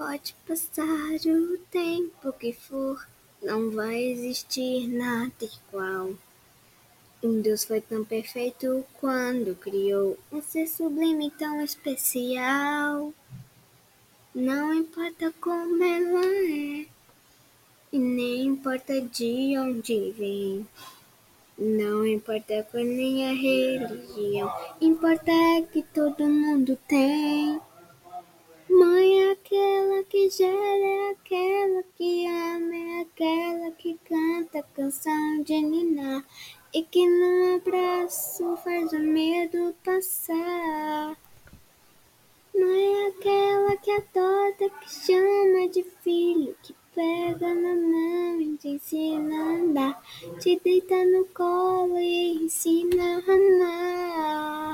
Pode passar o tempo que for, não vai existir nada igual. Deus foi tão perfeito quando criou um ser sublime tão especial. Não importa como ela é, e nem importa de onde vem. Não importa a cor nem a religião, importa é que todo mundo tem. Mãe é aquela que gera, é aquela que ama, é aquela que canta a canção de ninar e que no abraço faz o medo passar. Mãe é aquela que adota, que chama de filho, que pega na mão e te ensina a andar, te deita no colo e ensina a amar.